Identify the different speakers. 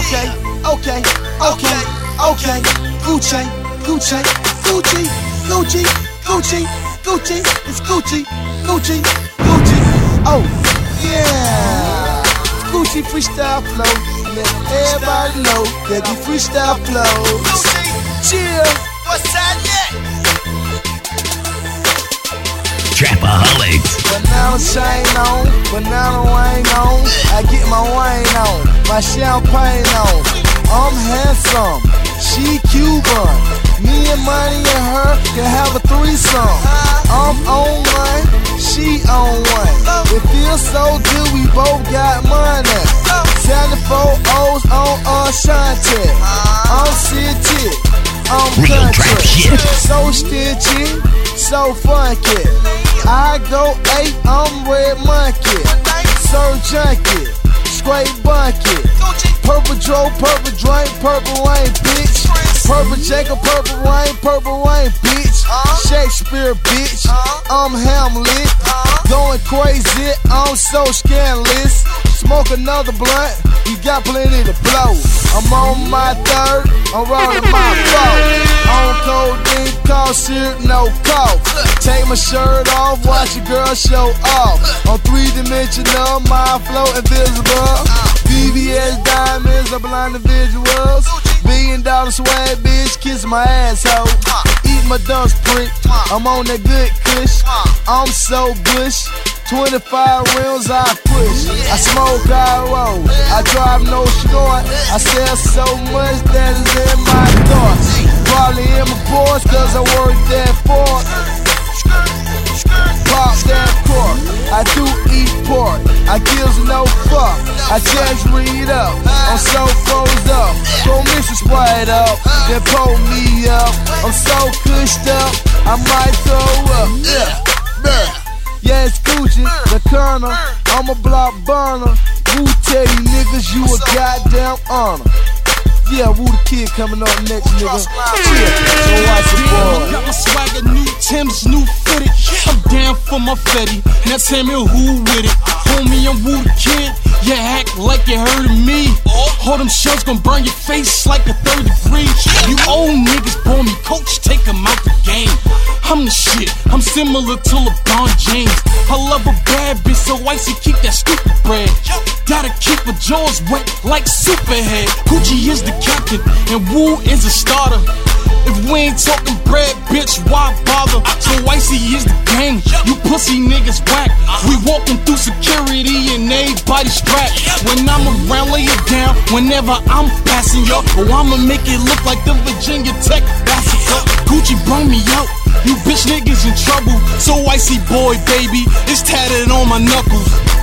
Speaker 1: Okay, okay, okay, okay. Gucci, Gucci, Gucci, Gucci, Gucci, Gucci. It's Gucci, Gucci, Gucci. Oh, yeah. Gucci freestyle flow. Let everybody know that we freestyle flows. Chill.
Speaker 2: What's that yet?
Speaker 3: Trapaholics.
Speaker 1: Banana chain on, banana wine on. I get my wine on, my champagne on. I'm handsome, she Cuban. Me and Money and her can have a threesome. I'm on one, she on one. It feels so good, we both got money. 74 O's on Ashanti. I'm city, I'm
Speaker 3: Real trap
Speaker 1: country.
Speaker 3: shit.
Speaker 1: So stitchy, so funky. I go 8, I'm red monkey. Sir junkie, straight bucket. Purple Joe, purple drink, purple rain, bitch. Purple Jacob, purple rain, bitch. Shakespeare, bitch. I'm Hamlet. Going crazy, I'm so scandalous. Smoke another blunt, you got plenty to blow. I'm on my third, I'm rolling my fourth. On codeine, cough syrup, no cough. Take my shirt off, watch your girl show off. On 3-dimensional, my flow invisible. VVS diamonds, I blind the visuals. $1 billion swag, bitch, kiss my asshole. Eat my dust prick, I'm on that good kush. I'm so bush. 25 rims I push, I smoke, I roll, I drive no short. I sell so much that is in my thoughts. Probably in my pores cause I work that fork. Pop that cork, I do eat pork, I gives no fuck, I just read up, I'm so froze up. Throw Mrs. Sprite up, then pull me up. I'm so cushed up, I might throw up. Yeah, it's Gucci, the Colonel, I'm a block burner. Who tell you niggas you a goddamn honor? Yeah, Woo the Kid coming up next, nigga. Yeah, so watch the boy.
Speaker 4: Got my swagger, new Timbs, new fitted. I'm down for my fetty, now tell me who with it. Homie, I'm Woo the Kid, you act like you heard of me. All them shells gon' burn your face like a 3rd degree. You old niggas bore me, coach, take them out the game. I'm the shit, I'm similar to LeBron James. I love a bad bitch, so icy, keep that stupid bread. Gotta keep her jaws wet like Superhead. Gucci is the captain, and Woo is a starter. If we ain't talking bread, bitch, why bother? So icy is the gang, you pussy niggas whack. We walking through security and everybody strapped. When I'm around, lay it down, whenever I'm passing, yo. Oh, I'ma make it look like the Virginia Tech basketball. Gucci bring me out, you bitch niggas in trouble. So icy boy, baby, it's tatted on my knuckles.